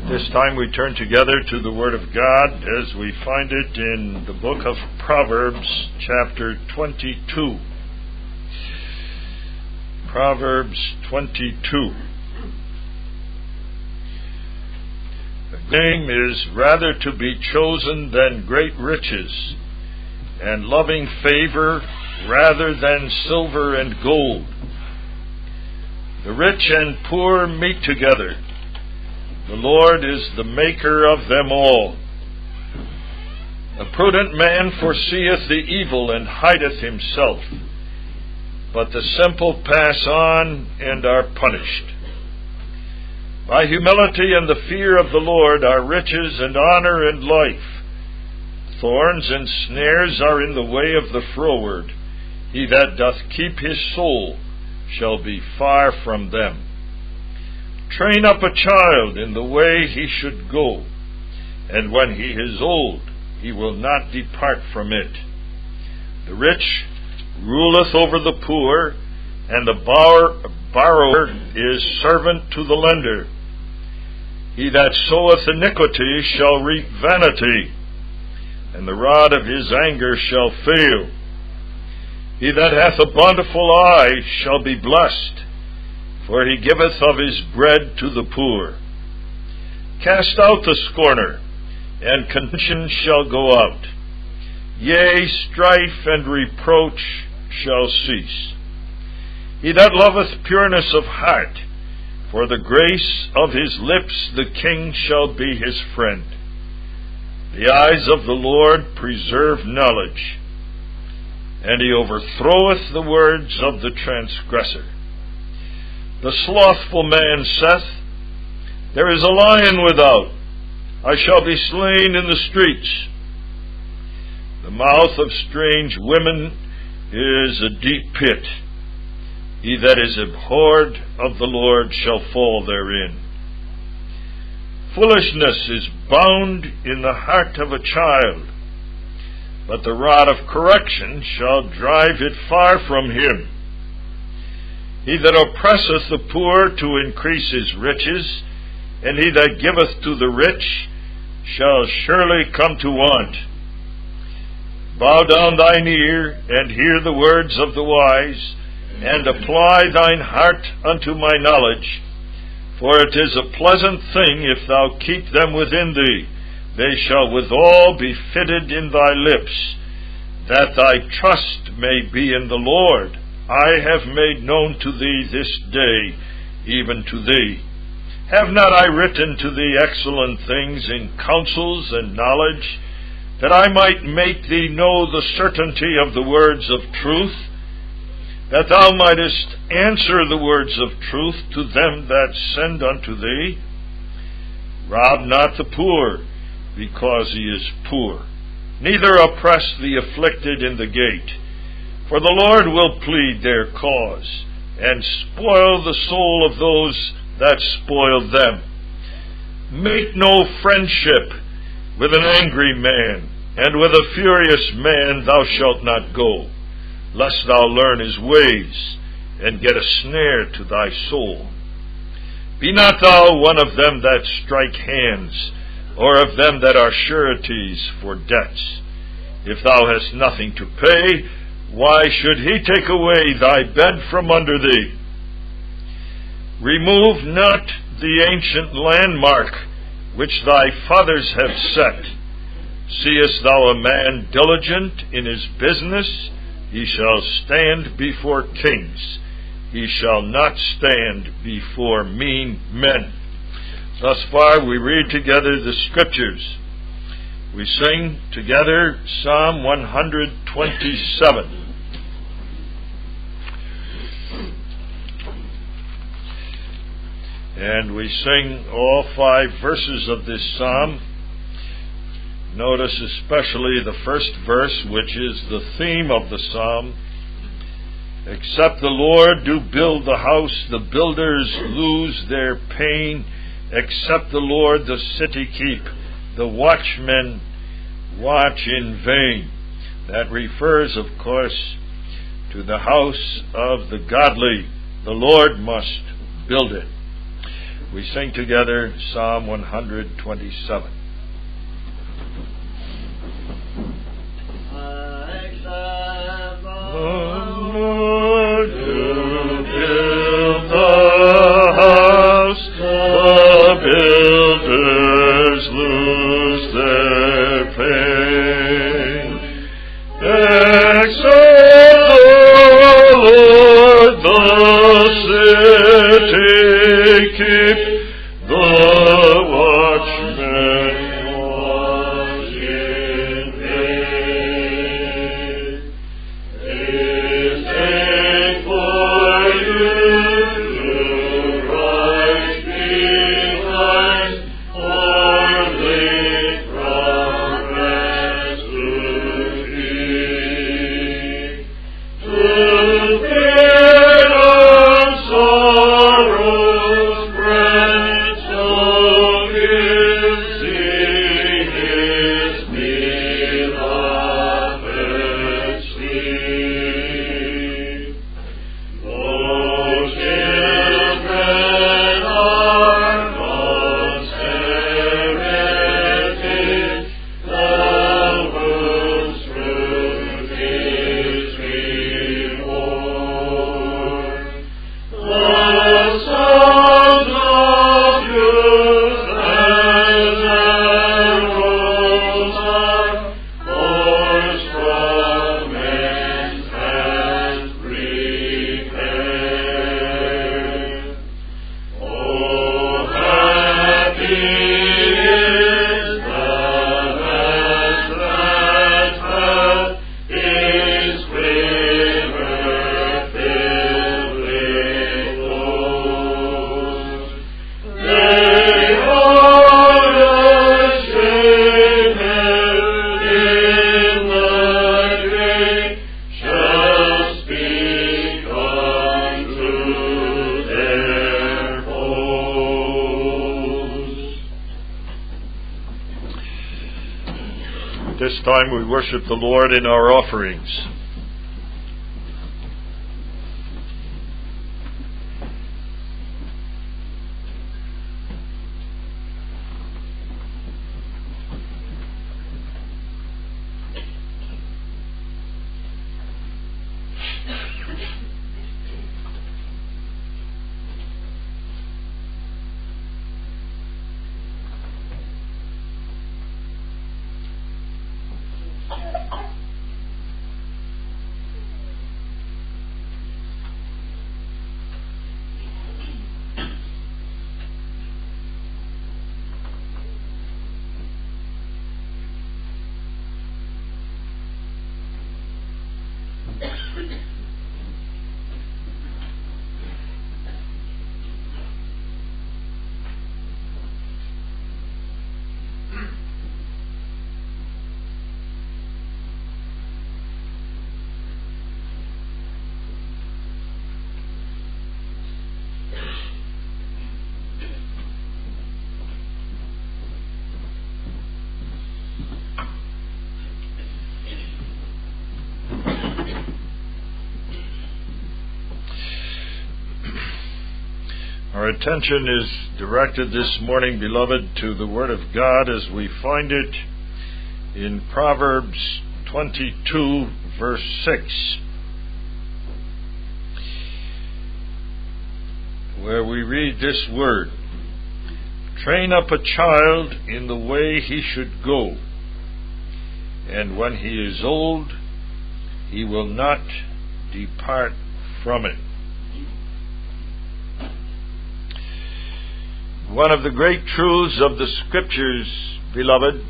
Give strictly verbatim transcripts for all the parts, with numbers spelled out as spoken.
This time we turn together to the Word of God as we find it in the book of Proverbs, chapter twenty-two. Proverbs twenty-two. The name is rather to be chosen than great riches, and loving favor rather than silver and gold. The rich and poor meet together. The Lord is the maker of them all. A prudent man foreseeth the evil and hideth himself, but the simple pass on and are punished. By humility and the fear of the Lord are riches and honor and life. Thorns and snares are in the way of the froward. He that doth keep his soul shall be far from them. Train up a child in the way he should go, and when he is old, he will not depart from it. The rich ruleth over the poor, and the borrower is servant to the lender. He that soweth iniquity shall reap vanity, and the rod of his anger shall fail. He that hath a bountiful eye shall be blessed, for he giveth of his bread to the poor. Cast out the scorner, and contention shall go out. Yea, strife and reproach shall cease. He that loveth pureness of heart, for the grace of his lips the king shall be his friend. The eyes of the Lord preserve knowledge, and he overthroweth the words of the transgressor. The slothful man saith, There is a lion without, I shall be slain in the streets. The mouth of strange women is a deep pit. He that is abhorred of the Lord shall fall therein. Foolishness is bound in the heart of a child, but the rod of correction shall drive it far from him. He that oppresseth the poor to increase his riches, and he that giveth to the rich, shall surely come to want. Bow down thine ear, and hear the words of the wise, and apply thine heart unto my knowledge. For it is a pleasant thing if thou keep them within thee. They shall withal be fitted in thy lips, that thy trust may be in the Lord. I have made known to thee this day, even to thee. Have not I written to thee excellent things in counsels and knowledge, that I might make thee know the certainty of the words of truth, that thou mightest answer the words of truth to them that send unto thee? Rob not the poor, because he is poor, neither oppress the afflicted in the gate. For the Lord will plead their cause, and spoil the soul of those that spoil them. Make no friendship with an angry man, and with a furious man thou shalt not go, lest thou learn his ways, and get a snare to thy soul. Be not thou one of them that strike hands, or of them that are sureties for debts. If thou hast nothing to pay, why should he take away thy bed from under thee? Remove not the ancient landmark which thy fathers have set. Seest thou a man diligent in his business? He shall stand before kings. He shall not stand before mean men. Thus far we read together the Scriptures. We sing together Psalm one twenty-seven. And we sing all five verses of this psalm. Notice especially the first verse, which is the theme of the psalm. Except the Lord do build the house, the builders lose their pain. Except the Lord the city keep, the watchmen watch in vain. That refers, of course, to the house of the godly. The Lord must build it. We sing together Psalm one twenty-seven. Lord, you build the house, the builders lose their pain. Exalt the Lord, the city keep, the watchmen watch in vain. Is it for you to rise behind, or lead from rest to peace? To bear on sorrow's bread, so gives he his beloved sleep. Those children are God's heritage, the whose fruit is reward. The sons of youth as arrows are, forged from men's hands prepared. Oh, happy is the land that hath its river filled with flows. They are ashamed in the grave, shall speak unto their foes. This time we worship the Lord in our offerings. Our attention is directed this morning, beloved, to the Word of God as we find it in Proverbs twenty-two, verse six, where we read this word: "Train up a child in the way he should go, and when he is old, he will not depart from it." One of the great truths of the Scriptures, beloved,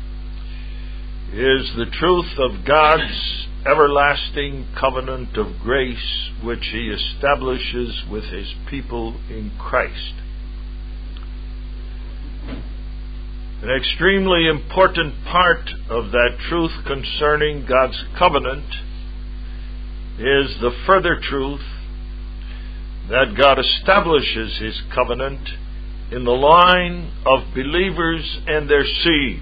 is the truth of God's everlasting covenant of grace which He establishes with His people in Christ. An extremely important part of that truth concerning God's covenant is the further truth that God establishes His covenant in the line of believers and their seed.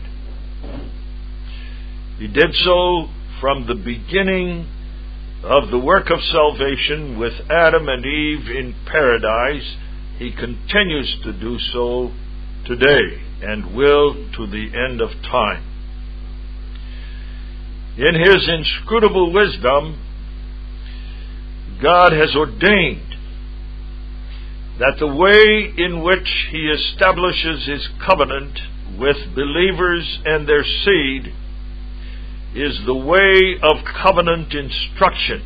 He did so from the beginning of the work of salvation with Adam and Eve in paradise He continues to do so today and will to the end of time. In His inscrutable wisdom, God has ordained that the way in which He establishes His covenant with believers and their seed is the way of covenant instruction.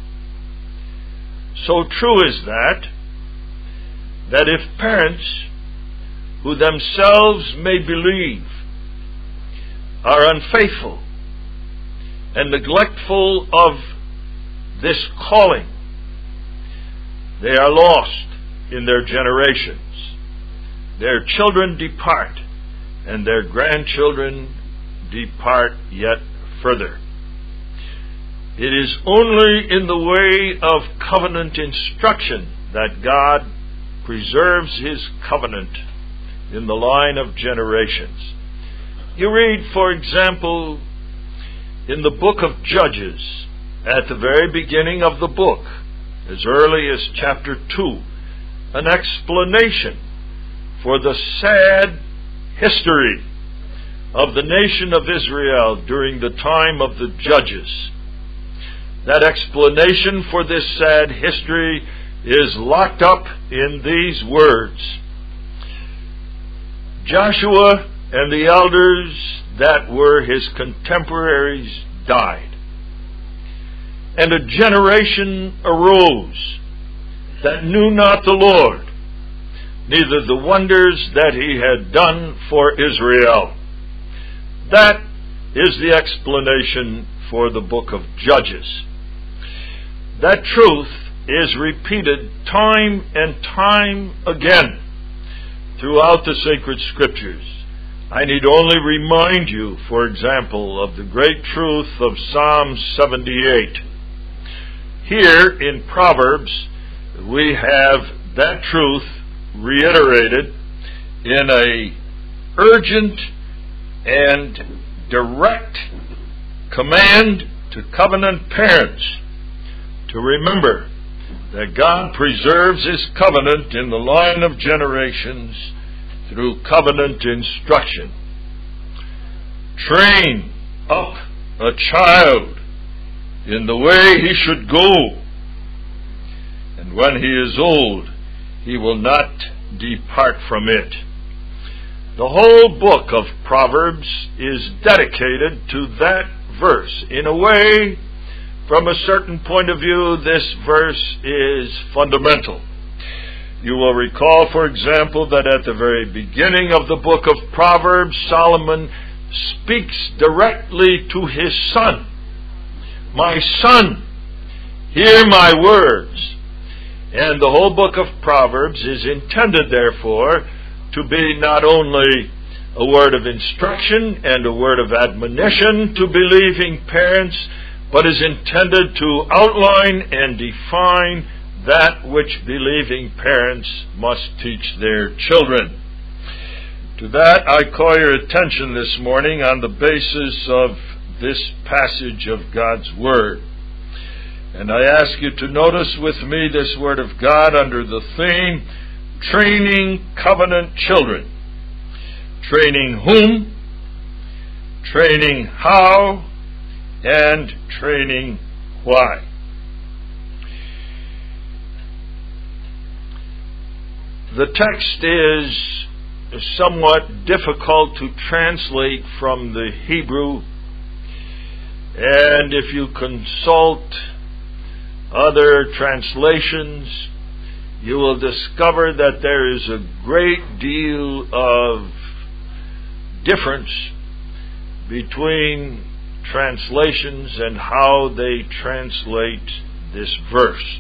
So true is that, that if parents who themselves may believe are unfaithful and neglectful of this calling, they are lost in their generations. Their children depart, and their grandchildren depart yet further. It is only in the way of covenant instruction that God preserves His covenant in the line of generations. You read, for example, in the book of Judges, at the very beginning of the book, as early as chapter two, an explanation for the sad history of the nation of Israel during the time of the Judges. That explanation for this sad history is locked up in these words: Joshua and the elders that were his contemporaries died, and a generation arose that knew not the Lord, neither the wonders that He had done for Israel. That is the explanation for the book of Judges. That truth is repeated time and time again throughout the sacred scriptures. I need only remind you, for example, of the great truth of Psalm seventy-eight. Here in Proverbs, we have that truth reiterated in a urgent and direct command to covenant parents to remember that God preserves His covenant in the line of generations through covenant instruction. Train up a child in the way he should go, and when he is old, he will not depart from it. The whole book of Proverbs is dedicated to that verse. In a way, from a certain point of view, this verse is fundamental. You will recall, for example, that at the very beginning of the book of Proverbs, Solomon speaks directly to his son. My son, hear my words. And the whole book of Proverbs is intended, therefore, to be not only a word of instruction and a word of admonition to believing parents, but is intended to outline and define that which believing parents must teach their children. To that, I call your attention this morning on the basis of this passage of God's Word. And I ask you to notice with me this Word of God under the theme, Training Covenant Children. Training whom? Training how? And training why? The text is somewhat difficult to translate from the Hebrew, and if you consult other translations, you will discover that there is a great deal of difference between translations and how they translate this verse.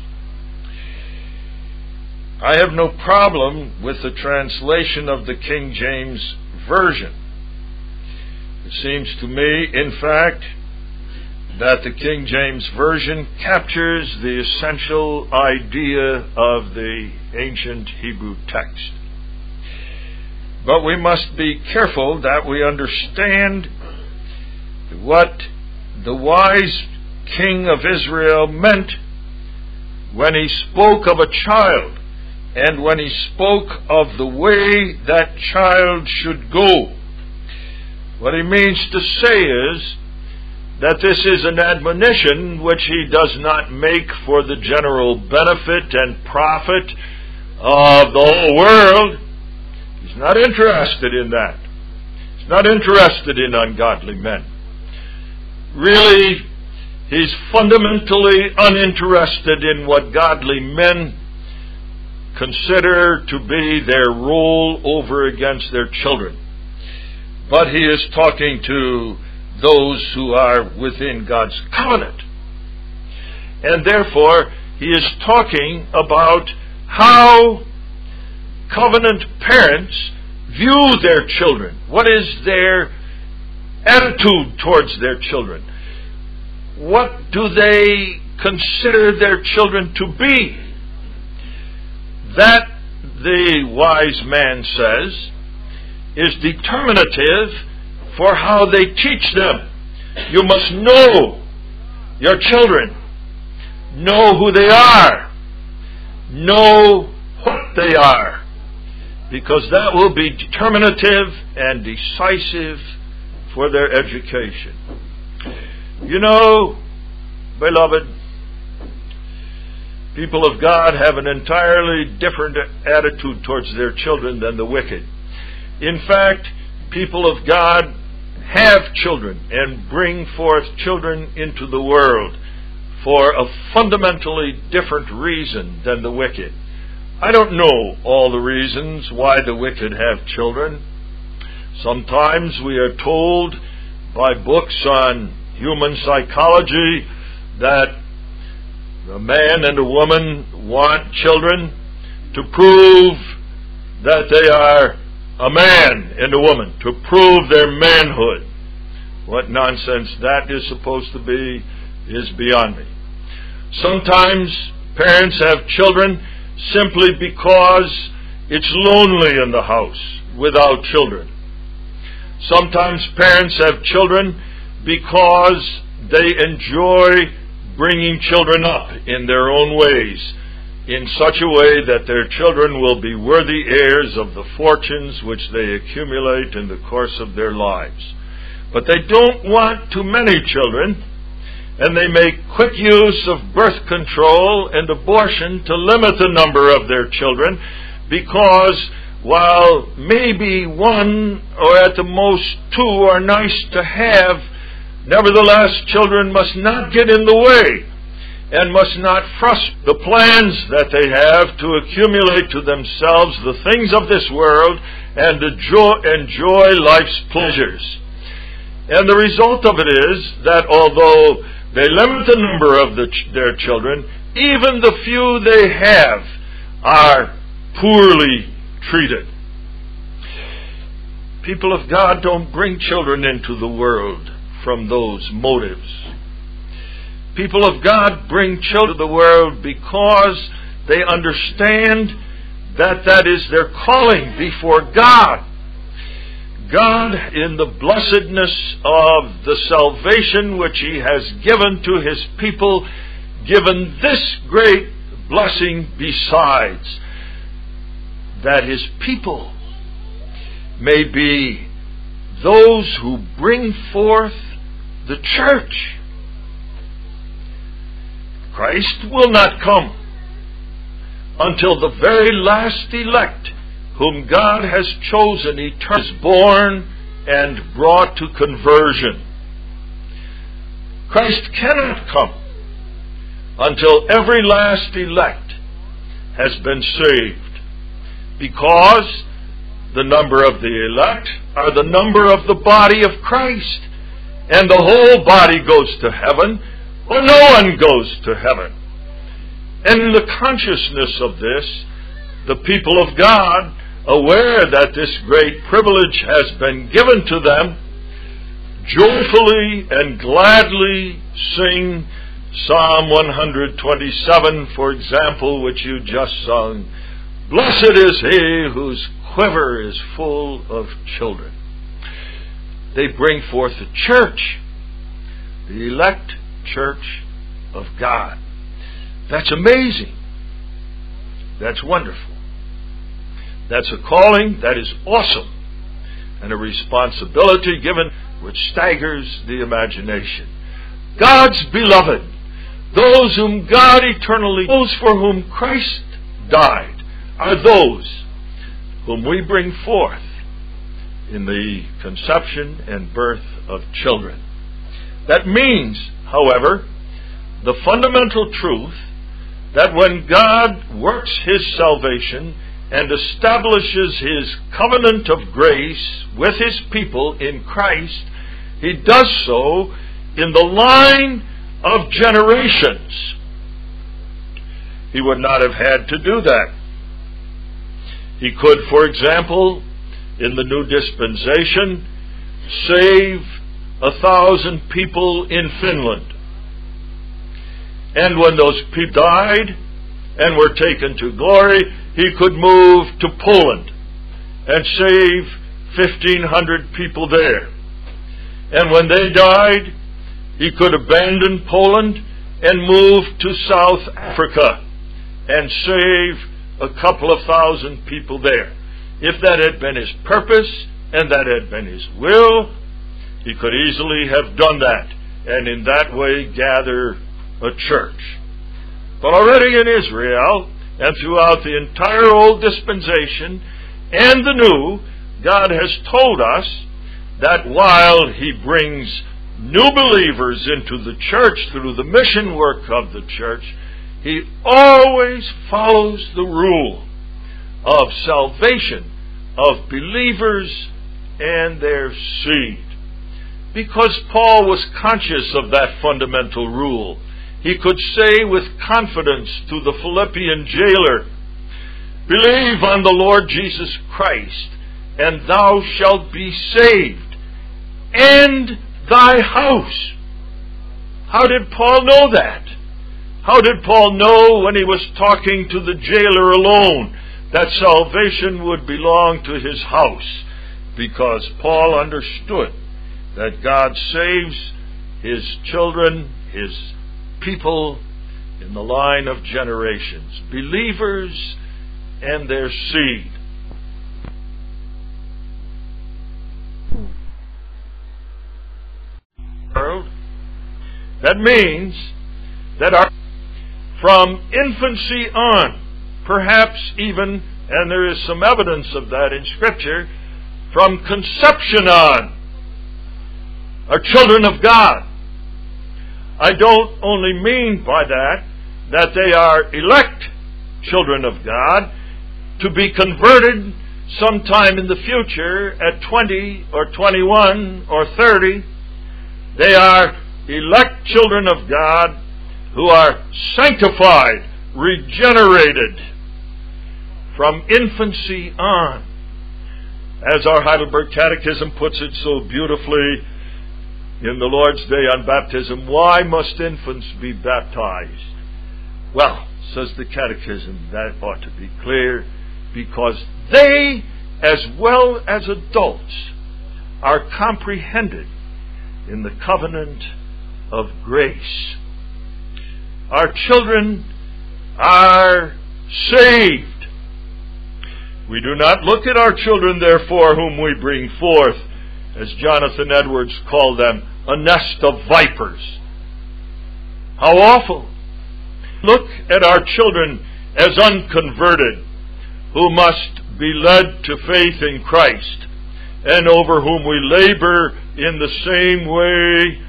I have no problem with the translation of the King James Version. It seems to me, in fact, that the King James Version captures the essential idea of the ancient Hebrew text. But we must be careful that we understand what the wise king of Israel meant when he spoke of a child and when he spoke of the way that child should go. What he means to say is that this is an admonition which he does not make for the general benefit and profit of the whole world. He's not interested in that. He's not interested in ungodly men. Really, he's fundamentally uninterested in what godly men consider to be their role over against their children. But he is talking to those who are within God's covenant. And therefore, he is talking about how covenant parents view their children. What is their attitude towards their children? What do they consider their children to be? That, the wise man says, is determinative for how they teach them. You must know your children. Know who they are. Know what they are. Because that will be determinative and decisive for their education. You know, beloved, people of God have an entirely different attitude towards their children than the wicked. In fact, people of God have children and bring forth children into the world for a fundamentally different reason than the wicked. I don't know all the reasons why the wicked have children. Sometimes we are told by books on human psychology that a man and a woman want children to prove that they are a man and a woman, to prove their manhood. What nonsense that is supposed to be is beyond me. Sometimes parents have children simply because it's lonely in the house without children. Sometimes parents have children because they enjoy bringing children up in their own ways, in such a way that their children will be worthy heirs of the fortunes which they accumulate in the course of their lives. But they don't want too many children, and they make quick use of birth control and abortion to limit the number of their children, because while maybe one or at the most two are nice to have, nevertheless children must not get in the way and must not frustrate the plans that they have to accumulate to themselves the things of this world and enjoy, enjoy life's pleasures. And the result of it is that although they limit the number of the, their children, even the few they have are poorly treated. People of God don't bring children into the world from those motives. People of God bring children to the world because they understand that that is their calling before God. God, in the blessedness of the salvation which He has given to His people, given this great blessing besides, that His people may be those who bring forth the church. Christ will not come until the very last elect whom God has chosen eternally is born and brought to conversion. Christ cannot come until every last elect has been saved, because the number of the elect are the number of the body of Christ, and the whole body goes to heaven, or no one goes to heaven. And in the consciousness of this, the people of God, aware that this great privilege has been given to them, joyfully and gladly sing Psalm one twenty-seven, for example, which you just sung. Blessed is he whose quiver is full of children. They bring forth the church, the elect church of God. That's amazing. That's wonderful. That's a calling that is awesome, and a responsibility given which staggers the imagination. God's beloved, those whom God eternally, those for whom Christ died, are those whom we bring forth in the conception and birth of children. That means, however, the fundamental truth that when God works His salvation and establishes His covenant of grace with His people in Christ, He does so in the line of generations. He would not have had to do that. He could, for example, in the new dispensation, save a thousand people in Finland. And when those people died and were taken to glory, He could move to Poland and save fifteen hundred people there. And when they died, He could abandon Poland and move to South Africa and save a couple of thousand people there. If that had been His purpose and that had been His will, He could easily have done that and in that way gather a church. But already in Israel and throughout the entire Old Dispensation and the New, God has told us that while He brings new believers into the church through the mission work of the church, He always follows the rule of salvation of believers and their seed. Because Paul was conscious of that fundamental rule, he could say with confidence to the Philippian jailer, "Believe on the Lord Jesus Christ, and thou shalt be saved, and thy house." How did Paul know that? How did Paul know when he was talking to the jailer alone that salvation would belong to his house? Because Paul understood that God saves His children, His people, in the line of generations, believers and their seed. That means that our, from infancy on, perhaps even, and there is some evidence of that in Scripture, from conception on, are children of God. I don't only mean by that that they are elect children of God to be converted sometime in the future at twenty or twenty-one or thirty. They are elect children of God who are sanctified, regenerated from infancy on. As our Heidelberg Catechism puts it so beautifully in the Lord's Day on baptism, why must infants be baptized? Well, says the Catechism, that ought to be clear, because they, as well as adults, are comprehended in the covenant of grace. Our children are saved. We do not look at our children, therefore, whom we bring forth, as Jonathan Edwards called them, a nest of vipers. How awful! Look at our children as unconverted, who must be led to faith in Christ, and over whom we labor in the same way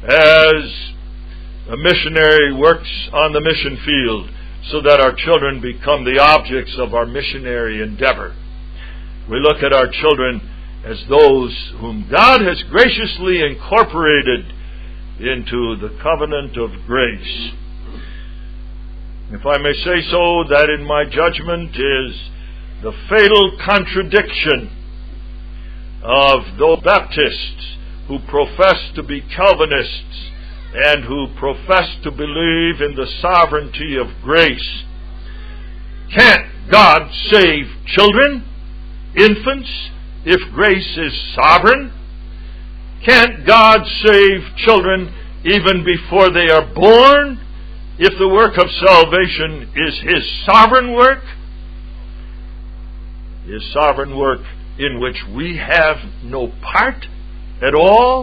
as a missionary works on the mission field, so that our children become the objects of our missionary endeavor. We look at our children as those whom God has graciously incorporated into the covenant of grace. If I may say so, that in my judgment is the fatal contradiction of those Baptists who profess to be Calvinists and who profess to believe in the sovereignty of grace. Can't God save children, infants, if grace is sovereign? Can't God save children even before they are born, if the work of salvation is His sovereign work? His sovereign work in which we have no part at all.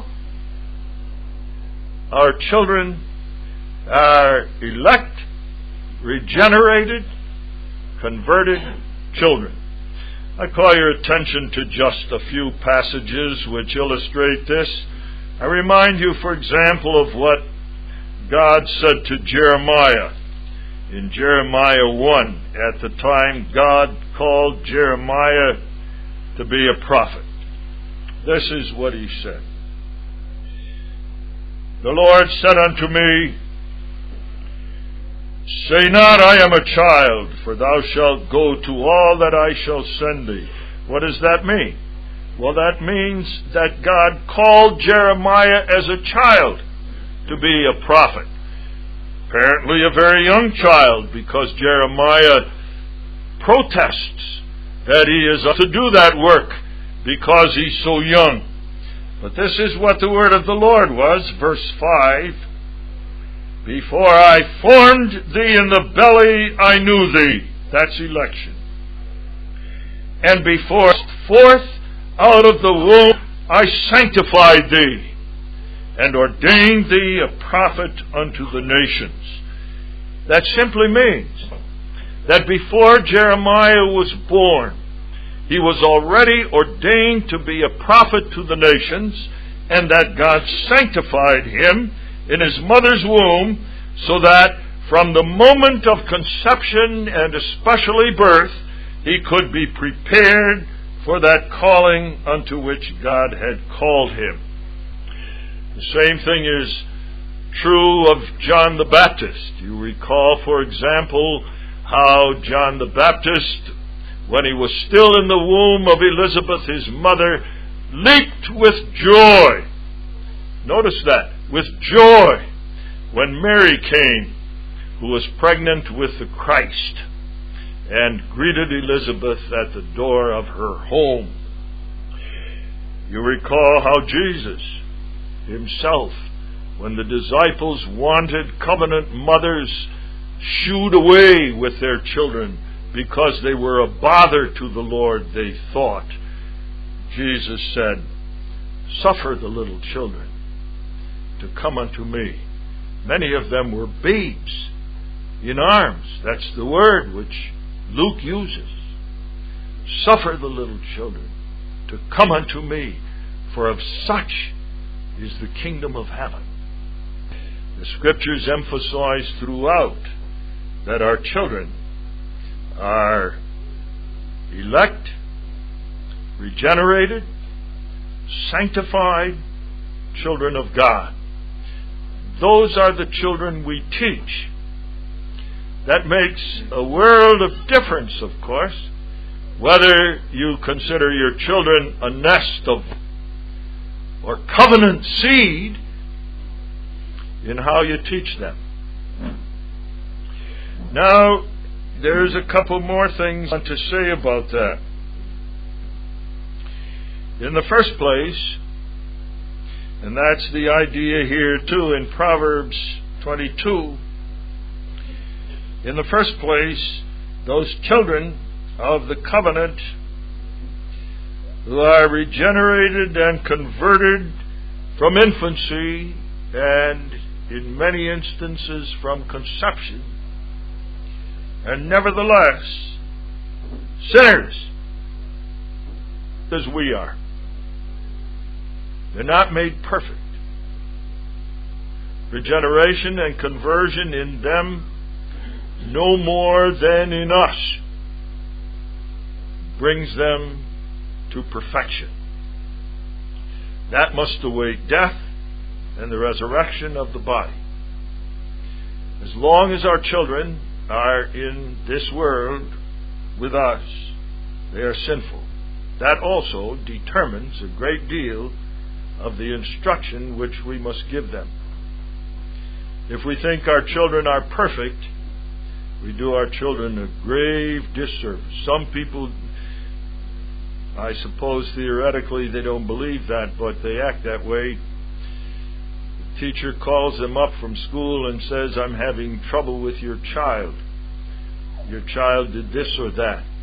Our children are elect, regenerated, converted children. I call your attention to just a few passages which illustrate this. I remind you, for example, of what God said to Jeremiah in Jeremiah one. At the time, God called Jeremiah to be a prophet. This is what he said. The Lord said unto me, Say not, I am a child, for thou shalt go to all that I shall send thee. What does that mean? Well, that means that God called Jeremiah as a child to be a prophet. Apparently a very young child, because Jeremiah protests that he is to do that work because he's so young. But this is what the word of the Lord was, verse five. Before I formed thee in the belly, I knew thee. That's election. And before forth out of the womb, I sanctified thee, and ordained thee a prophet unto the nations. That simply means that before Jeremiah was born, he was already ordained to be a prophet to the nations, and that God sanctified him in his mother's womb, so that from the moment of conception and especially birth, he could be prepared for that calling unto which God had called him. The same thing is true of John the Baptist. You recall, for example, how John the Baptist, when he was still in the womb of Elizabeth, his mother, leaped with joy. Notice that, with joy, when Mary came, who was pregnant with the Christ, and greeted Elizabeth at the door of her home. You recall how Jesus himself, when the disciples wanted covenant mothers shooed away with their children because they were a bother to the Lord, they thought, Jesus said, Suffer the little children to come unto me. Many of them were babes in arms. That's the word which Luke uses. Suffer the little children to come unto me, for of such is the kingdom of heaven. The Scriptures emphasize throughout that our children are elect, regenerated, sanctified children of God. Those are the children we teach. That makes a world of difference, of course, whether you consider your children a nest of or covenant seed in how you teach them. Now, there's a couple more things I want to say about that. In the first place, and that's the idea here too in Proverbs twenty-two, in the first place, those children of the covenant who are regenerated and converted from infancy and in many instances from conception, and nevertheless sinners as we are. They're not made perfect. Regeneration and conversion in them, no more than in us, brings them to perfection. That must await death and the resurrection of the body. As long as our children are in this world with us, they are sinful. That also determines a great deal of the instruction which we must give them. If we think our children are perfect, we do our children a grave disservice. Some people, I suppose theoretically they don't believe that, but they act that way. The teacher calls them up from school and says, I'm having trouble with your child. Your child did this or that.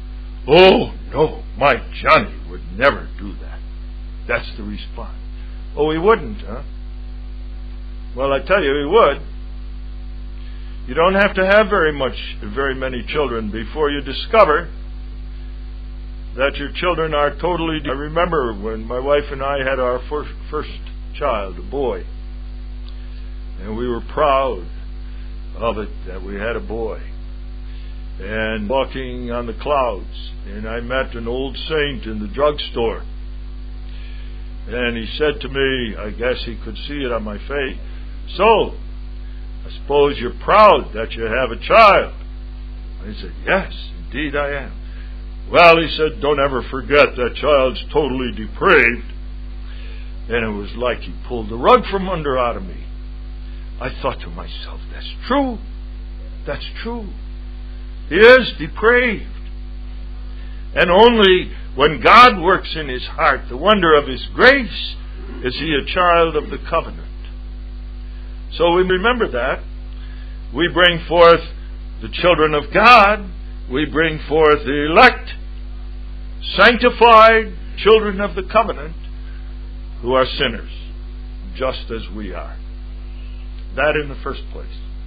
"Oh, no, my Johnny would never do that." That's the response. "Oh, he wouldn't, huh?" Well, I tell you, he would. You don't have to have very much, very many children before you discover that your children are totally... I remember when my wife and I had our first, first child, a boy, and we were proud of it, that we had a boy, and walking on the clouds, and I met an old saint in the drugstore, and he said to me, I guess he could see it on my face, "So, I suppose you're proud that you have a child?" I said, "Yes, indeed I am." "Well," he said, "don't ever forget that child's totally depraved." And it was like he pulled the rug from under out of me. I thought to myself, that's true. That's true. He is depraved. And only when God works in his heart the wonder of his grace is he a child of the covenant. So we remember that. We bring forth the children of God. We bring forth the elect, sanctified children of the covenant who are sinners, just as we are. That in the first place.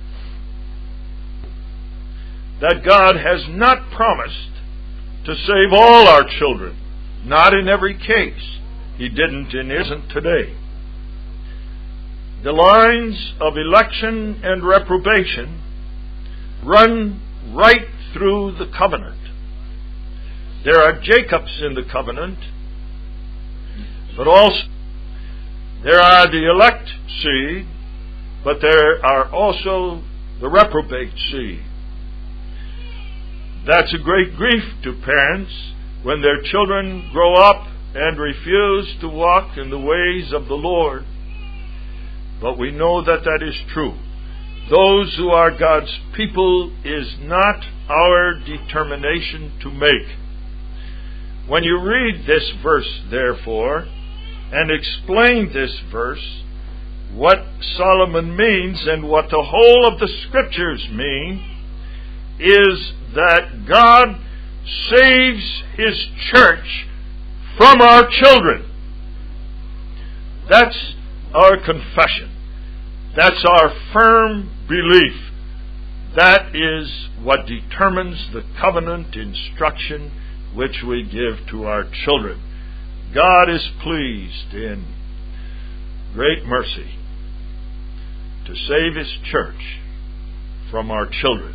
That God has not promised to save all our children. Not in every case. He didn't and isn't today. The lines of election and reprobation run right through the covenant. There are Jacobs in the covenant, but also there are the elect seed, but there are also the reprobate seed. That's a great grief to parents when their children grow up and refuse to walk in the ways of the Lord. But we know that that is true. Those who are God's people is not our determination to make. When you read this verse, therefore, and explain this verse, what Solomon means and what the whole of the Scriptures mean is that God saves His church from our children. That's our confession. That's our firm belief. That is what determines the covenant instruction which we give to our children. God is pleased in great mercy to save His church from our children.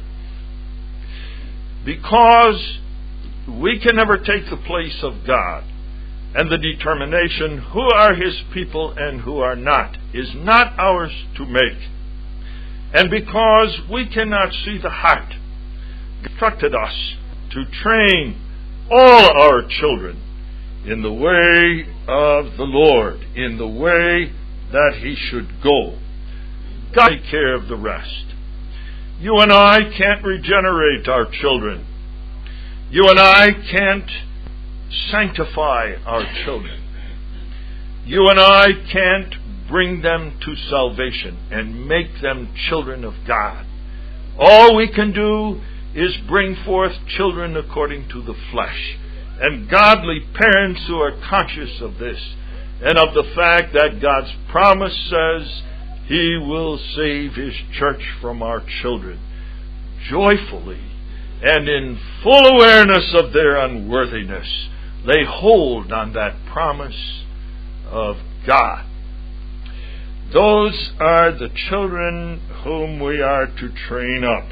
Because we can never take the place of God, and the determination who are His people and who are not is not ours to make. And because we cannot see the heart, God instructed us to train all our children in the way of the Lord, in the way that He should go. God take care of the rest. You and I can't regenerate our children. You and I can't sanctify our children. You and I can't bring them to salvation and make them children of God. All we can do is bring forth children according to the flesh. And godly parents who are conscious of this and of the fact that God's promise says He will save His church from our children, joyfully and in full awareness of their unworthiness, they hold on that promise of God. Those are the children whom we are to train up.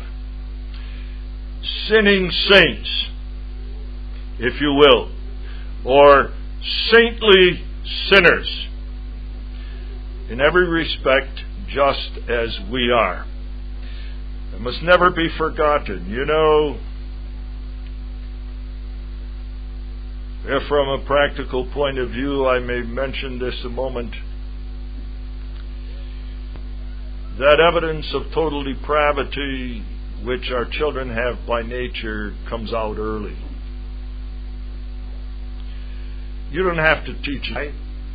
Sinning saints, if you will, or saintly sinners, in every respect just as we are. It must never be forgotten. You know, if from a practical point of view I may mention this a moment, that evidence of total depravity which our children have by nature comes out early. You don't have to teach it.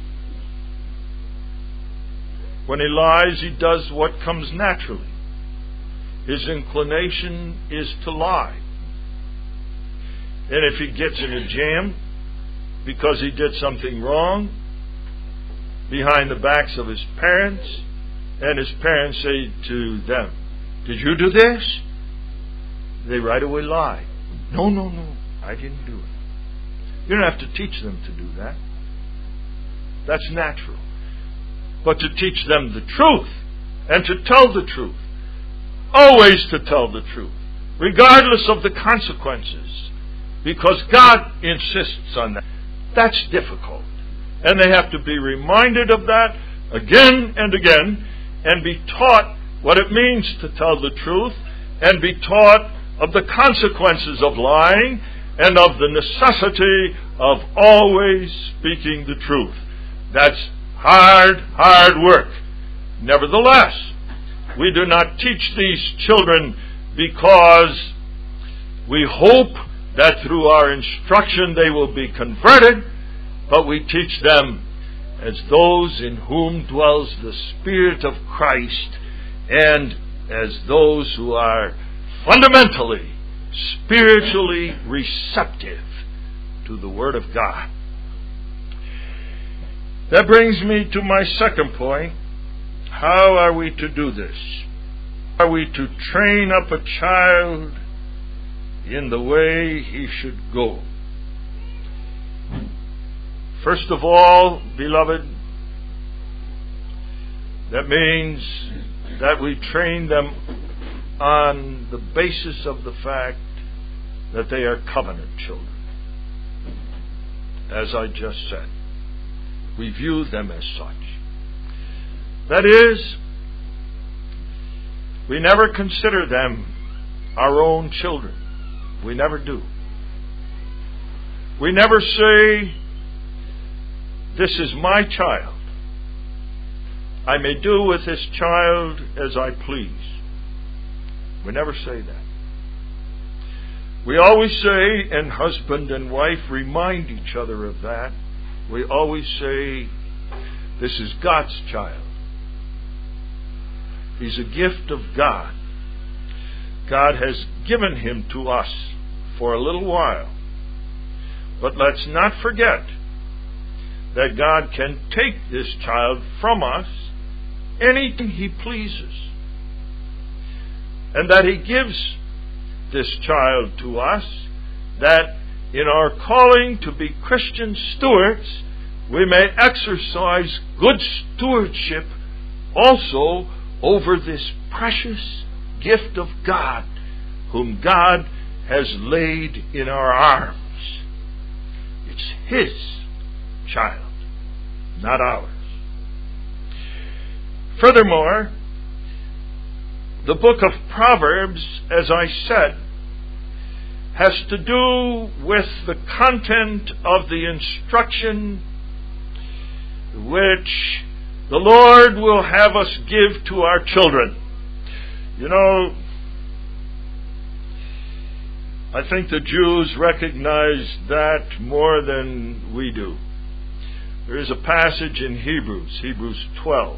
When he lies, he does what comes naturally. His inclination is to lie. And if he gets in a jam because he did something wrong behind the backs of his parents, and his parents say to them, "Did you do this?" They right away lie. "No, no, no, I didn't do it." You don't have to teach them to do that. That's natural. But to teach them the truth, and to tell the truth, always to tell the truth, regardless of the consequences, because God insists on that. That's difficult. And they have to be reminded of that again and again, and be taught what it means to tell the truth, and be taught of the consequences of lying, and of the necessity of always speaking the truth. That's hard, hard work. Nevertheless, we do not teach these children because we hope that through our instruction they will be converted, but we teach them as those in whom dwells the Spirit of Christ, and as those who are fundamentally, spiritually receptive to the Word of God. That brings me to my second point. How are we to do this? Are we to train up a child in the way he should go? First of all, beloved, that means that we train them on the basis of the fact that they are covenant children. As I just said, we view them as such. That is, we never consider them our own children. We never do. We never say, "This is my child. I may do with this child as I please." We never say that. We always say, and husband and wife remind each other of that, we always say, "This is God's child. He's a gift of God. God has given him to us for a little while. But let's not forget that God can take this child from us anything he pleases, and that he gives this child to us, that in our calling to be Christian stewards, we may exercise good stewardship also over this precious gift of God, whom God has laid in our arms. It's his child, not ours. Furthermore, the book of Proverbs, as I said, has to do with the content of the instruction which the Lord will have us give to our children. You know, I think the Jews recognize that more than we do. There is a passage in Hebrews, Hebrews twelve,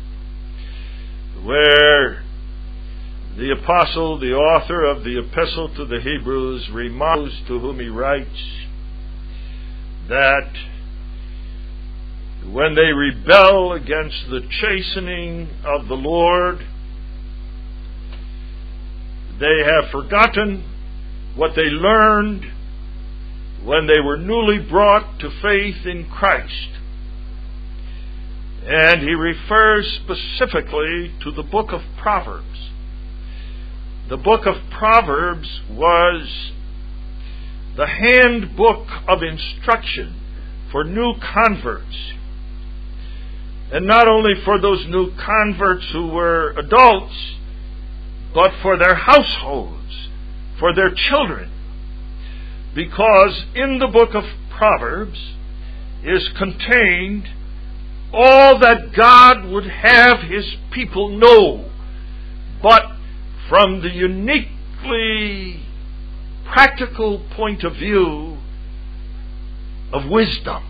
where the apostle, the author of the epistle to the Hebrews, reminds to whom he writes that when they rebel against the chastening of the Lord, they have forgotten what they learned when they were newly brought to faith in Christ. And he refers specifically to the book of Proverbs. The book of Proverbs was the handbook of instruction for new converts. And not only for those new converts who were adults, but for their households, for their children. Because in the book of Proverbs is contained all that God would have his people know, but from the uniquely practical point of view of wisdom.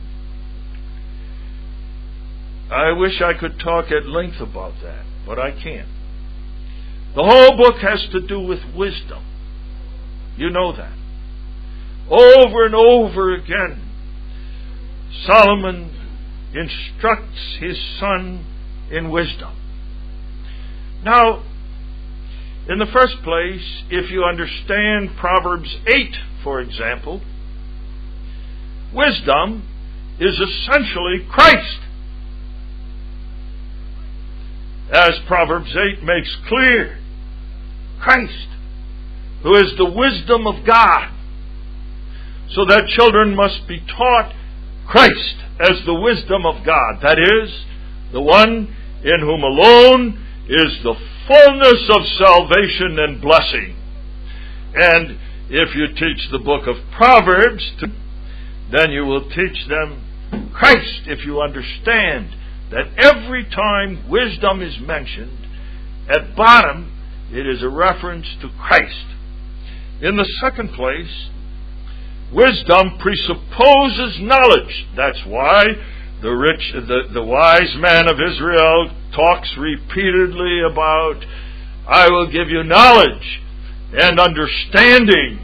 I wish I could talk at length about that, but I can't. The whole book has to do with wisdom. You know that. Over and over again, Solomon instructs his son in wisdom. Now, in the first place, if you understand Proverbs eight, for example, wisdom is essentially Christ. As Proverbs eight makes clear, Christ, who is the wisdom of God, so that children must be taught Christ as the wisdom of God. That is, the one in whom alone is the fullness of salvation and blessing. And if you teach the book of Proverbs, then you will teach them Christ, if you understand that every time wisdom is mentioned, at bottom it is a reference to Christ. In the second place, wisdom presupposes knowledge. That's why the rich, the, the wise man of Israel talks repeatedly about, I will give you knowledge and understanding,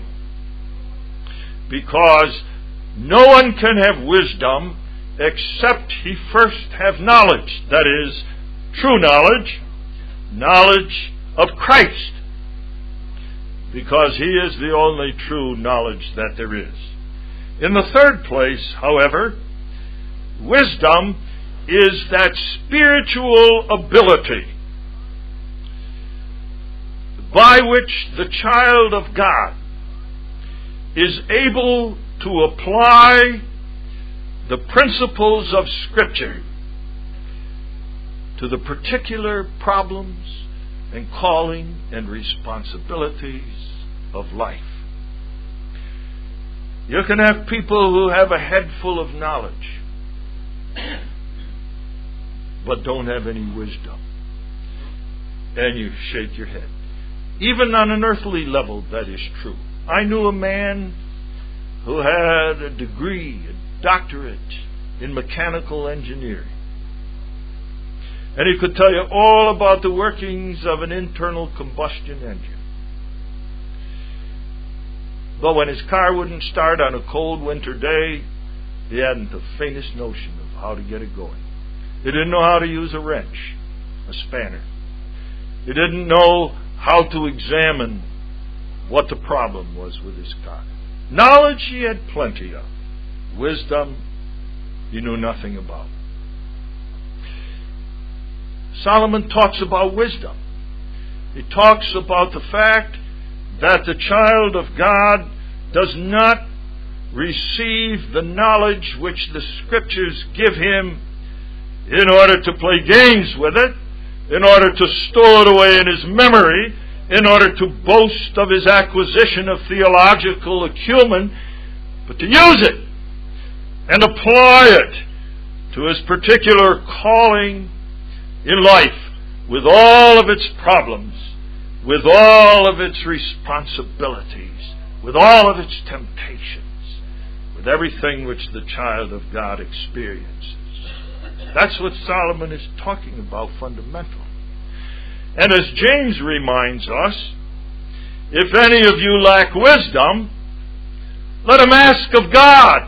because no one can have wisdom except he first have knowledge. That is, true knowledge, knowledge of Christ, because He is the only true knowledge that there is. In the third place, however, wisdom is that spiritual ability by which the child of God is able to apply the principles of Scripture to the particular problems and calling and responsibilities of life. You can have people who have a head full of knowledge but don't have any wisdom, and you shake your head. Even on an earthly level, that is true. I knew a man who had a degree, a doctorate in mechanical engineering. And he could tell you all about the workings of an internal combustion engine. But when his car wouldn't start on a cold winter day, he hadn't the faintest notion of how to get it going. He didn't know how to use a wrench, a spanner. He didn't know how to examine what the problem was with his car. Knowledge he had plenty of. Wisdom he knew nothing about. Solomon talks about wisdom. He talks about the fact that the child of God does not receive the knowledge which the Scriptures give him in order to play games with it, in order to store it away in his memory, in order to boast of his acquisition of theological acumen, but to use it and apply it to his particular calling in life, with all of its problems, with all of its responsibilities, with all of its temptations, with everything which the child of God experiences. That's what Solomon is talking about fundamentally. And as James reminds us, if any of you lack wisdom, let him ask of God.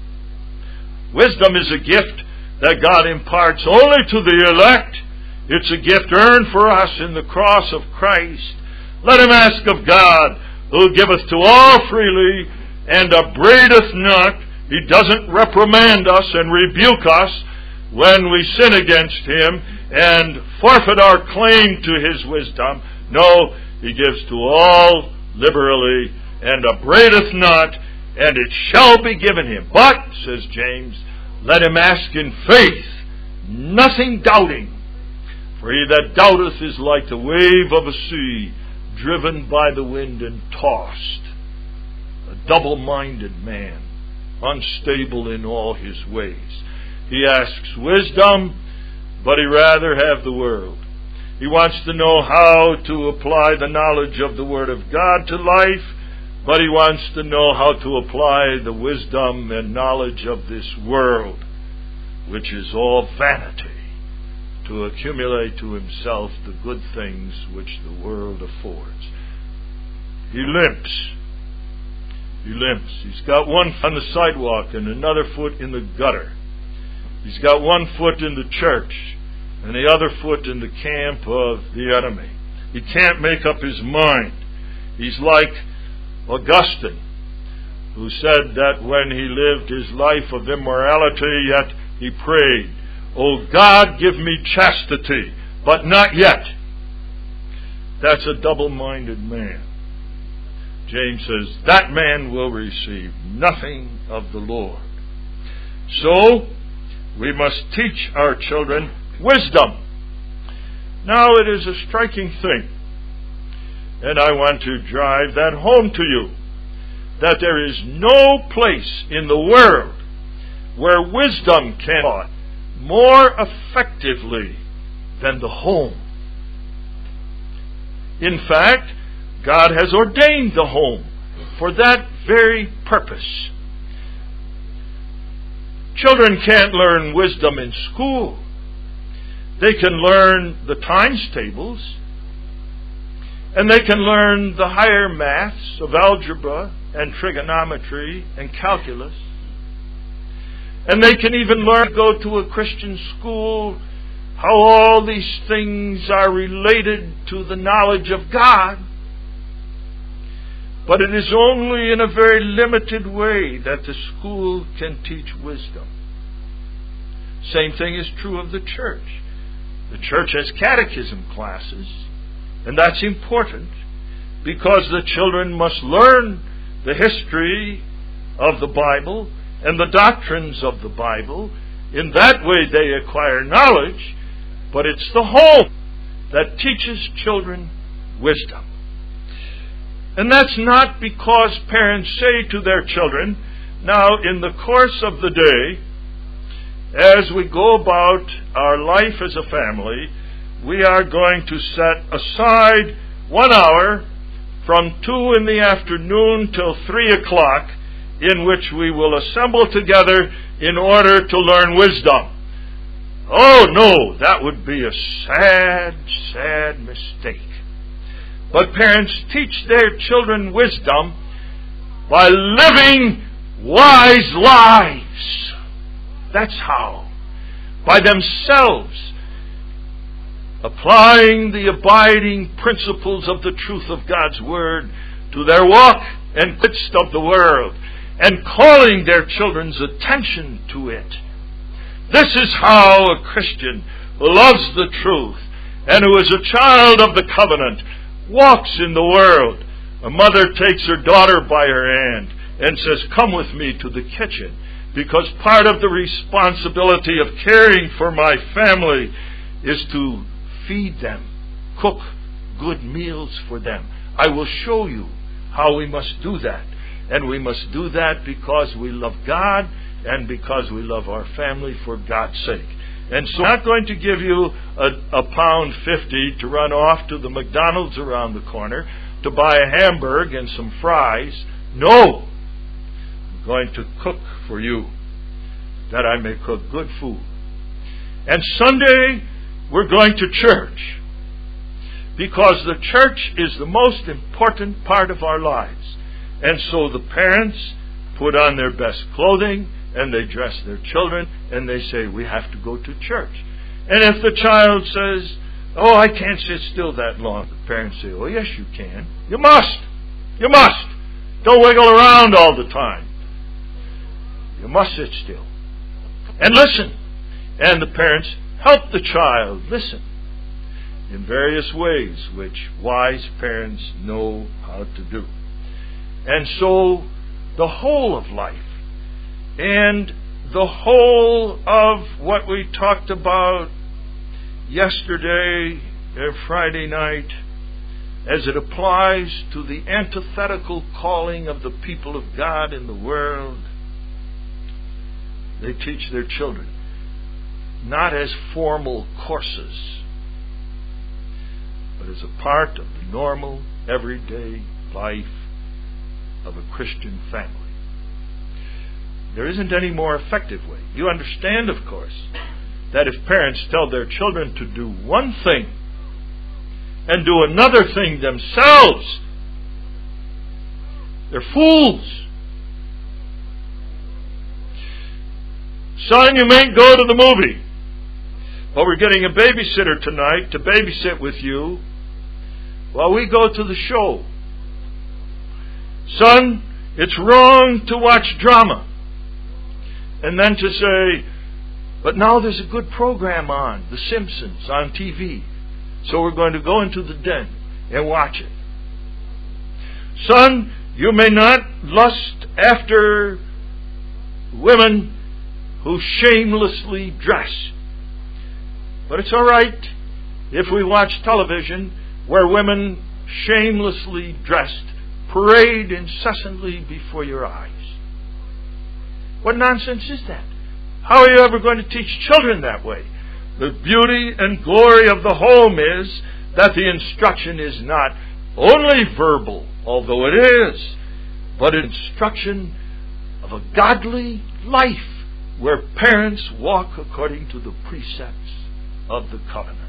Wisdom is a gift that God imparts only to the elect. It's a gift earned for us in the cross of Christ. Let him ask of God, who giveth to all freely and upbraideth not. He doesn't reprimand us and rebuke us when we sin against him and forfeit our claim to his wisdom. No, he gives to all liberally and upbraideth not, and it shall be given him. But, says James, let him ask in faith, nothing doubting. For he that doubteth is like the wave of a sea, driven by the wind and tossed. A double-minded man, unstable in all his ways. He asks wisdom, but he rather have the world. He wants to know how to apply the knowledge of the Word of God to life, but he wants to know how to apply the wisdom and knowledge of this world, which is all vanity, to accumulate to himself the good things which the world affords. He limps. He limps. He's got one on the sidewalk and another foot in the gutter. He's got one foot in the church and the other foot in the camp of the enemy. He can't make up his mind. He's like Augustine, who said that when he lived his life of immorality, yet he prayed, "O God, give me chastity, but not yet." That's a double-minded man. James says, that man will receive nothing of the Lord. So, we must teach our children wisdom. Now, it is a striking thing, and I want to drive that home to you, that there is no place in the world where wisdom can be taught more effectively than the home. In fact, God has ordained the home for that very purpose. Children can't learn wisdom in school. They can learn the times tables, and they can learn the higher maths of algebra and trigonometry and calculus. And they can even learn to go to a Christian school, how all these things are related to the knowledge of God. But it is only in a very limited way that the school can teach wisdom. Same thing is true of the church. The church has catechism classes, and that's important because the children must learn the history of the Bible and the doctrines of the Bible. In that way they acquire knowledge, but it's the home that teaches children wisdom. And that's not because parents say to their children, now in the course of the day, as we go about our life as a family, we are going to set aside one hour from two in the afternoon till three o'clock in which we will assemble together in order to learn wisdom. Oh no, that would be a sad, sad mistake. But parents teach their children wisdom by living wise lives. That's how. By themselves applying the abiding principles of the truth of God's Word to their walk and midst of the world, and calling their children's attention to it. This is how a Christian who loves the truth and who is a child of the covenant walks in the world. A mother takes her daughter by her hand and says, "Come with me to the kitchen, because part of the responsibility of caring for my family is to feed them, cook good meals for them. I will show you how we must do that. And we must do that because we love God and because we love our family for God's sake." And so I'm not going to give you a, a pound fifty to run off to the McDonald's around the corner to buy a hamburger and some fries. No! I'm going to cook for you that I may cook good food. And Sunday, we're going to church, because the church is the most important part of our lives. And so the parents put on their best clothing and they dress their children and they say, "We have to go to church." And if the child says, "Oh, I can't sit still that long," the parents say, "Oh, yes, you can. You must. You must. Don't wiggle around all the time. You must sit still. And listen." And the parents help the child listen in various ways which wise parents know how to do. And so the whole of life and the whole of what we talked about yesterday, uh, Friday night, as it applies to the antithetical calling of the people of God in the world, they teach their children not as formal courses, but as a part of the normal, everyday life of a Christian family. There isn't any more effective way. You understand, of course, that if parents tell their children to do one thing and do another thing themselves, they're fools. Son, you mayn't go to the movie, but we're getting a babysitter tonight to babysit with you while we go to the show. Son, it's wrong to watch drama. And then to say, but now there's a good program on, The Simpsons, on T V. So we're going to go into the den and watch it. Son, you may not lust after women who shamelessly dress. But it's all right if we watch television where women shamelessly dressed parade incessantly before your eyes. What nonsense is that? How are you ever going to teach children that way? The beauty and glory of the home is that the instruction is not only verbal, although it is, but instruction of a godly life where parents walk according to the precepts of the covenant.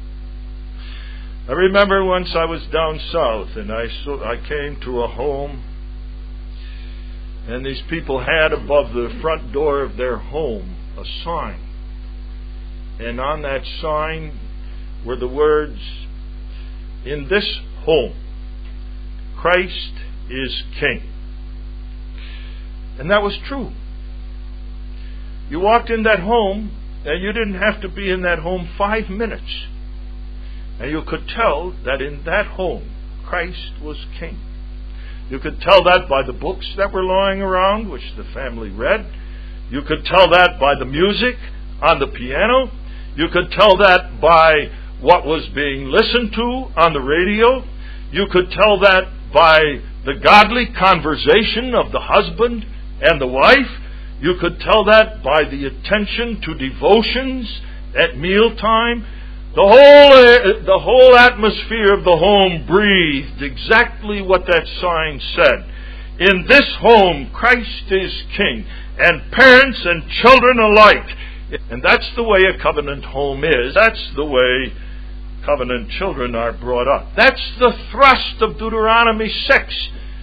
I remember once I was down south and I so, I came to a home, and these people had above the front door of their home a sign. And on that sign were the words, "In this home, Christ is King." And that was true. You walked in that home, and you didn't have to be in that home five minutes. And you could tell that in that home, Christ was King. You could tell that by the books that were lying around, which the family read. You could tell that by the music on the piano. You could tell that by what was being listened to on the radio. You could tell that by the godly conversation of the husband and the wife. You could tell that by the attention to devotions at mealtime. The whole, the whole atmosphere of the home breathed exactly what that sign said. In this home, Christ is King, and parents and children alike. And that's the way a covenant home is. That's the way covenant children are brought up. That's the thrust of Deuteronomy six,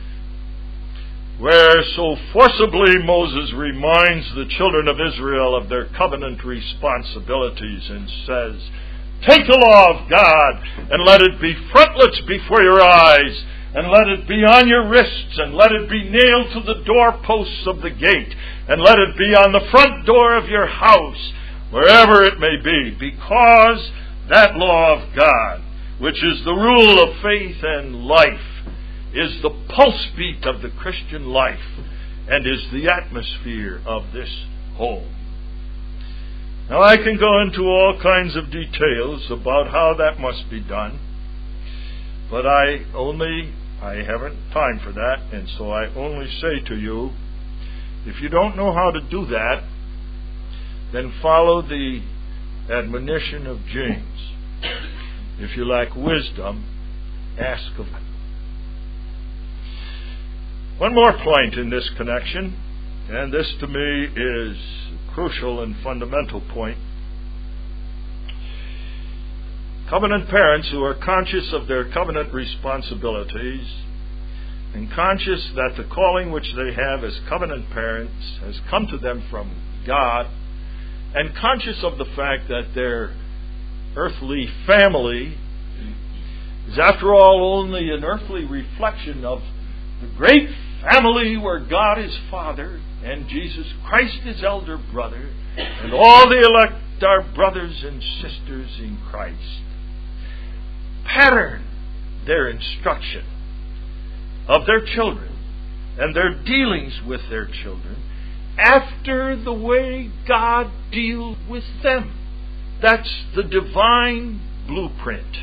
where so forcibly Moses reminds the children of Israel of their covenant responsibilities and says, "Take the law of God and let it be frontlets before your eyes, and let it be on your wrists, and let it be nailed to the doorposts of the gate, and let it be on the front door of your house, wherever it may be, because that law of God, which is the rule of faith and life, is the pulse beat of the Christian life, and is the atmosphere of this home." Now I can go into all kinds of details about how that must be done, but I only, I haven't time for that, and so I only say to you, if you don't know how to do that, then follow the admonition of James. If you lack wisdom, ask of God. One more point in this connection, and this to me is a crucial and fundamental point. Covenant parents who are conscious of their covenant responsibilities and conscious that the calling which they have as covenant parents has come to them from God, and conscious of the fact that their earthly family is after all only an earthly reflection of the great family where God is Father and Jesus Christ is elder brother, and all the elect are brothers and sisters in Christ. Pattern their instruction of their children and their dealings with their children after the way God deals with them. That's the divine blueprint.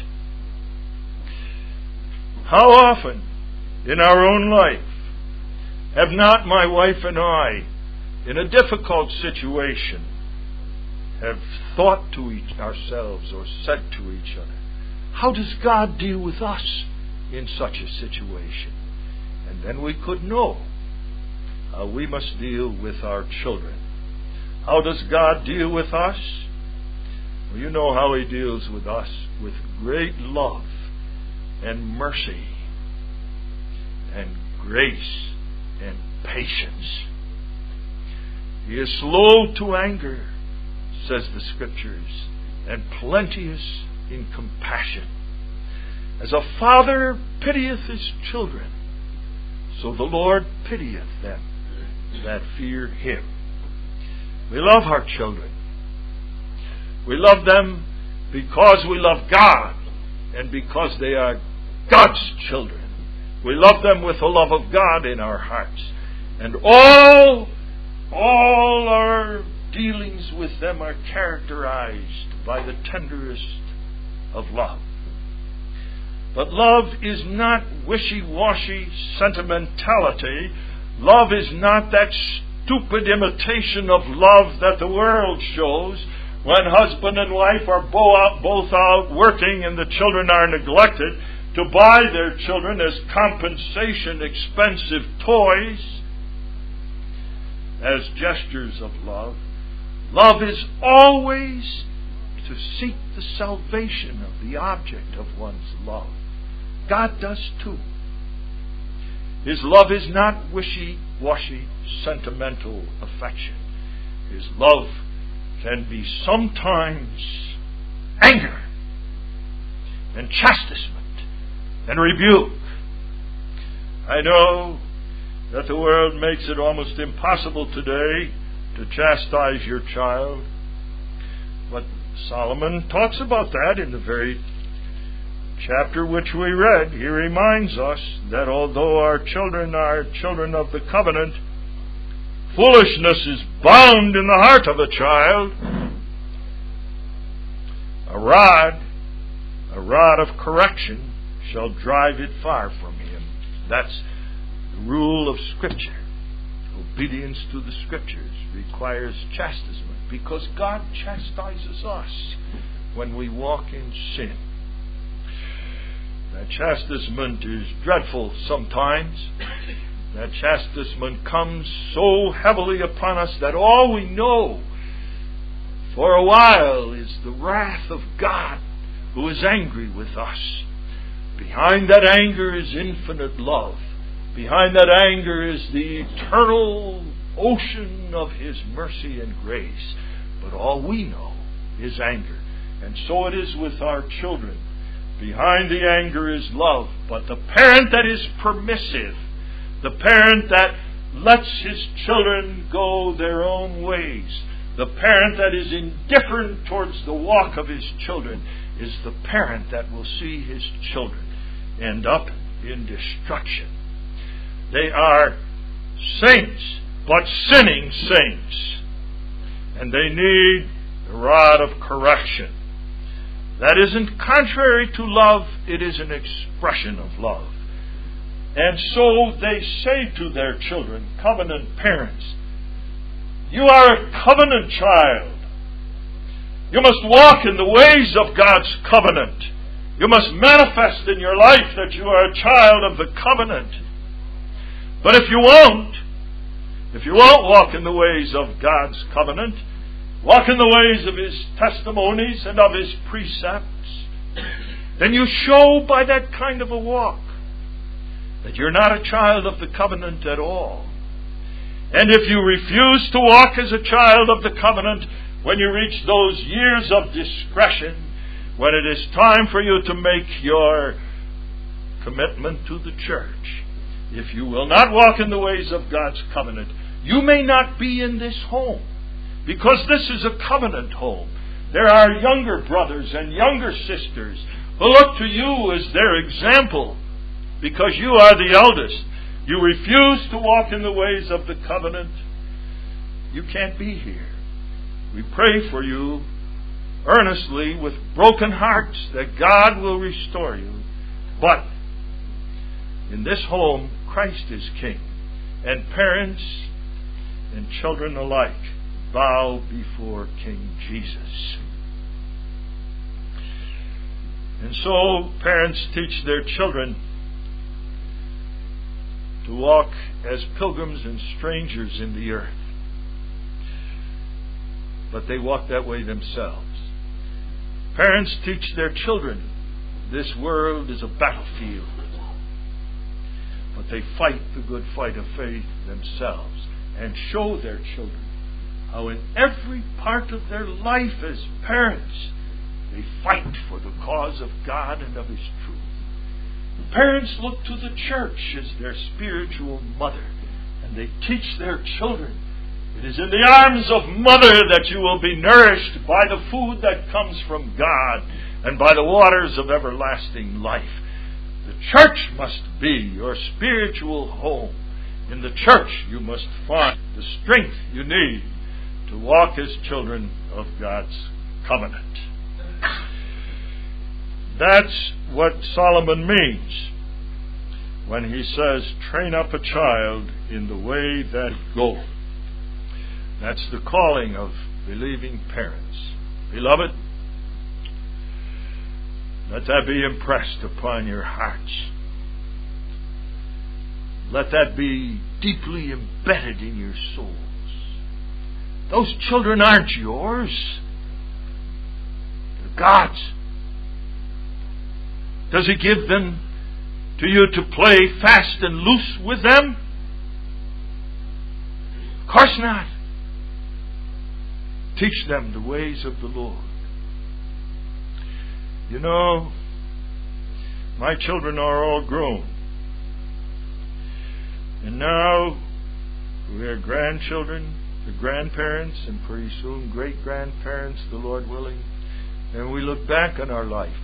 How often in our own life have not my wife and I, in a difficult situation, have thought to each ourselves or said to each other, how does God deal with us in such a situation? And then we could know how we must deal with our children. How does God deal with us? Well, you know how He deals with us, with great love and mercy and grace and patience. He is slow to anger, says the Scriptures, and plenteous in compassion. As a father pitieth his children, so the Lord pitieth them that fear Him. We love our children. We love them because we love God and because they are God's children. We love them with the love of God in our hearts. And all, all our dealings with them are characterized by the tenderest of love. But love is not wishy-washy sentimentality. Love is not that stupid imitation of love that the world shows when husband and wife are both out working and the children are neglected to buy their children as compensation expensive toys, as gestures of love. Love is always to seek the salvation of the object of one's love. God does too. His love is not wishy-washy, sentimental affection. His love can be sometimes anger and chastisement and rebuke. I know that the world makes it almost impossible today to chastise your child, but Solomon talks about that in the very chapter which we read. He reminds us that although our children are children of the covenant, foolishness is bound in the heart of a child. A rod, a rod of correction shall drive it far from him. That's the rule of Scripture. Obedience to the Scriptures requires chastisement because God chastises us when we walk in sin. That chastisement is dreadful sometimes. That chastisement comes so heavily upon us that all we know for a while is the wrath of God who is angry with us. Behind that anger is infinite love. Behind that anger is the eternal ocean of His mercy and grace. But all we know is anger. And so it is with our children. Behind the anger is love. But the parent that is permissive, the parent that lets his children go their own ways, the parent that is indifferent towards the walk of his children, is the parent that will see his children end up in destruction. They are saints, but sinning saints. And they need the rod of correction. That isn't contrary to love, it is an expression of love. And so they say to their children, covenant parents, you are a covenant child. You must walk in the ways of God's covenant. You must manifest in your life that you are a child of the covenant. But if you won't, if you won't walk in the ways of God's covenant, walk in the ways of His testimonies and of His precepts, then you show by that kind of a walk that you're not a child of the covenant at all. And if you refuse to walk as a child of the covenant, when you reach those years of discretion, when it is time for you to make your commitment to the church, if you will not walk in the ways of God's covenant, you may not be in this home, because this is a covenant home. There are younger brothers and younger sisters who look to you as their example, because you are the eldest. You refuse to walk in the ways of the covenant, you can't be here. We pray for you earnestly with broken hearts that God will restore you. But in this home, Christ is King, and parents and children alike bow before King Jesus. And so parents teach their children to walk as pilgrims and strangers in the earth. But they walk that way themselves. Parents teach their children this world is a battlefield. But they fight the good fight of faith themselves and show their children how in every part of their life as parents, they fight for the cause of God and of His truth. Parents look to the church as their spiritual mother, and they teach their children, it is in the arms of mother that you will be nourished by the food that comes from God and by the waters of everlasting life. The church must be your spiritual home. In the church you must find the strength you need to walk as children of God's covenant. That's what Solomon means when he says, train up a child in the way that he goes. That's the calling of believing parents. Beloved, let that be impressed upon your hearts. Let that be deeply embedded in your souls. Those children aren't yours. They're God's. Does He give them to you to play fast and loose with them? Of course not. Teach them the ways of the Lord. You know, my children are all grown. And now we are grandchildren, the grandparents, and pretty soon great-grandparents, the Lord willing. And we look back on our life.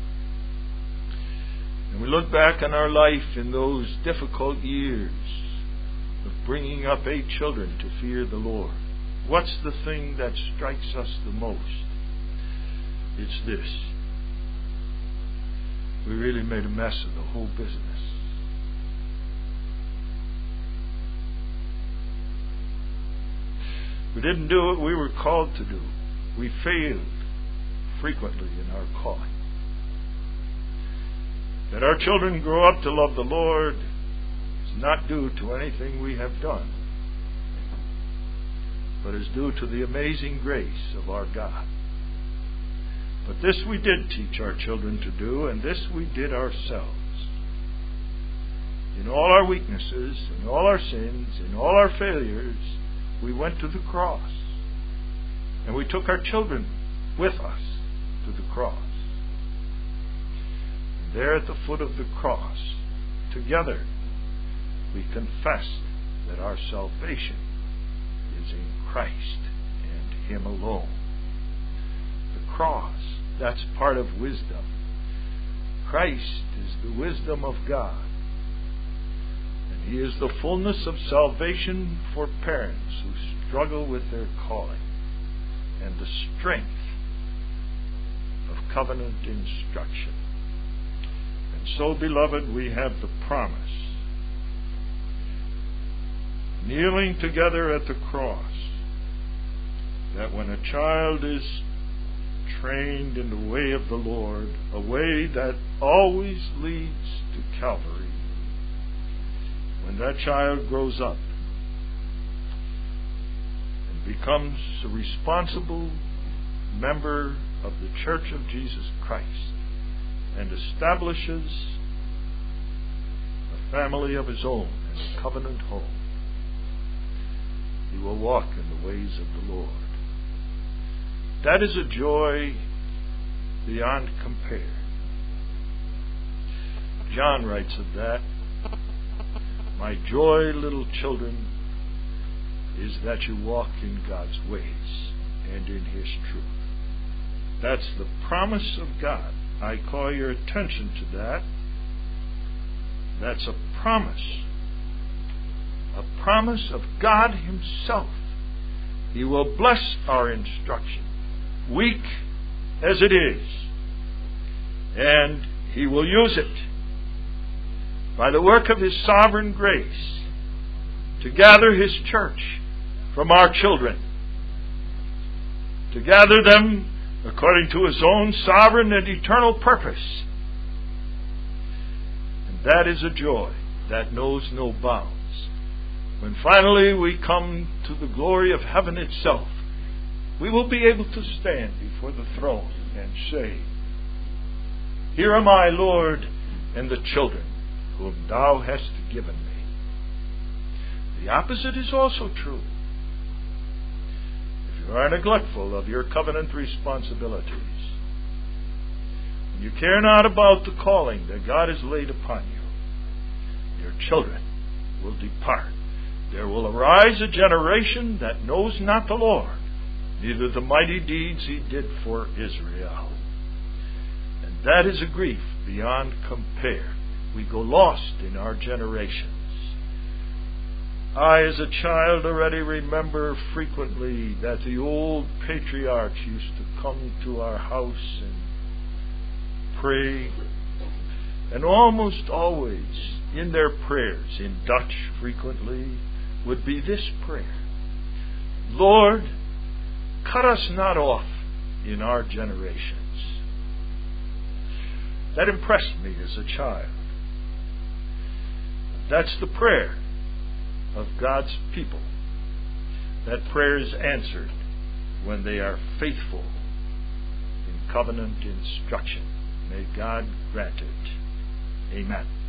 And we look back on our life in those difficult years of bringing up eight children to fear the Lord. What's the thing that strikes us the most? It's this. We really made a mess of the whole business. We didn't do what we were called to do. We failed frequently in our calling. That our children grow up to love the Lord is not due to anything we have done, but is due to the amazing grace of our God. But this we did teach our children to do, and this we did ourselves. In all our weaknesses, in all our sins, in all our failures, we went to the cross. And we took our children with us to the cross. And there at the foot of the cross, together, we confessed that our salvation is in Christ and Him alone. The cross, that's part of wisdom. Christ is the wisdom of God. And He is the fullness of salvation for parents who struggle with their calling, and the strength of covenant instruction. And so, beloved, we have the promise. Kneeling together at the cross, that when a child is trained in the way of the Lord, a way that always leads to Calvary, when that child grows up and becomes a responsible member of the Church of Jesus Christ and establishes a family of his own and a covenant home, he will walk in the ways of the Lord. That is a joy beyond compare. John writes of that. My joy, little children, is that you walk in God's ways and in His truth. That's the promise of God. I call your attention to that. That's a promise. A promise of God Himself. He will bless our instruction, weak as it is, and He will use it by the work of His sovereign grace to gather His church from our children, to gather them according to His own sovereign and eternal purpose. And that is a joy that knows no bounds. When finally we come to the glory of heaven itself, we will be able to stand before the throne and say, Here am I, Lord, and the children whom Thou hast given me. The opposite is also true. You are neglectful of your covenant responsibilities. You care not about the calling that God has laid upon you. Your children will depart. There will arise a generation that knows not the Lord, neither the mighty deeds he did for Israel. And that is a grief beyond compare. We go lost in our generations. I, as a child, already remember frequently that the old patriarchs used to come to our house and pray, and almost always in their prayers, in Dutch frequently, would be this prayer: Lord, cut us not off in our generations. That impressed me as a child. That's the prayer of God's people. That prayer is answered when they are faithful in covenant instruction. May God grant it. Amen.